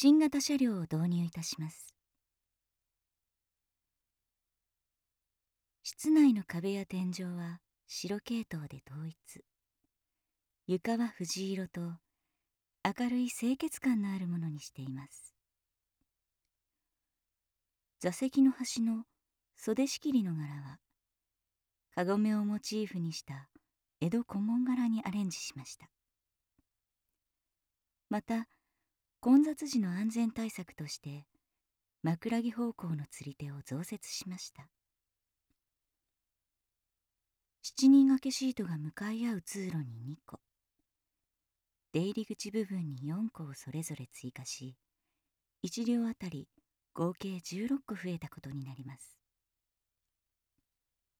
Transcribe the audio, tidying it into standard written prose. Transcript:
新型車両を導入いたします。室内の壁や天井は白系統で統一。床は藤色と明るい清潔感のあるものにしています。座席の端の袖仕切りの柄はカゴメをモチーフにした江戸小紋柄にアレンジしました。また混雑時の安全対策として枕木方向の釣り手を増設しました。7人掛けシートが向かい合う通路に2個、出入り口部分に4個をそれぞれ追加し、1両あたり合計16個増えたことになります。